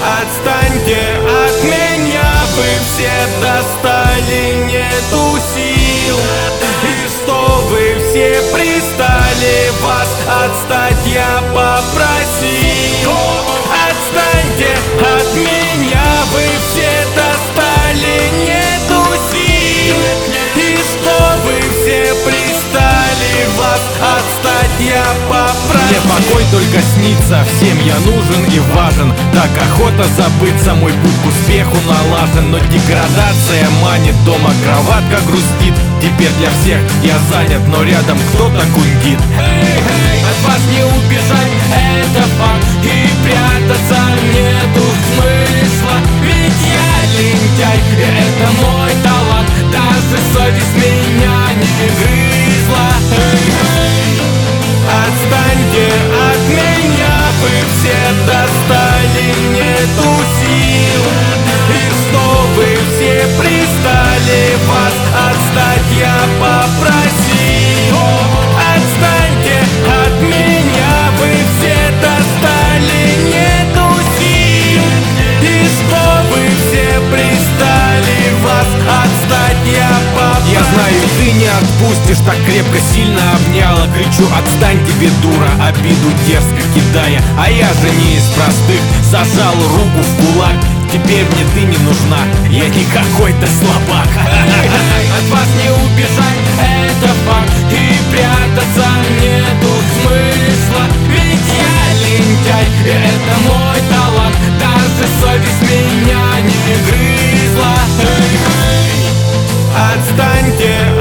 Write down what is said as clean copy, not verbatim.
Отстаньте от меня, вы все достали, нету сил. И что вы все пристали, вас отстать я попросил. Отстаньте от меня, вы все достали, нету сил. И что вы все пристали, вас отстать я попросил. Мне покой только снится, всем я нужен и важен. Так охота забыться, мой путь к успеху налажен. Но деградация манит, дома кроватка грустит. Теперь для всех я занят, но рядом кто-то гундит. От вас не убежать, это факт. И прятаться нету смысла. Ведь я лентяй, и это мой талант. Даже совесть меня не грызла. Отстаньте от меня, вы все достали, нету сил. И что вы все пристали, вас отстать я попросил. Отстаньте от меня, вы все достали, нету сил. И что вы все пристали, вас отстать я попросил. Я знаю, ты не отпустишь, так крепко, сильно обняла. Кричу, отстань, тебе дура, обиду дерзко кидая. А я же не из простых, зажал руку в кулак. Теперь мне ты не нужна, я не какой-то слабак. От вас не убежать, это факт. И прятаться нету смысла. Ведь я лентяй, и это мой талант. Даже совесть меня не грызла. Отстаньте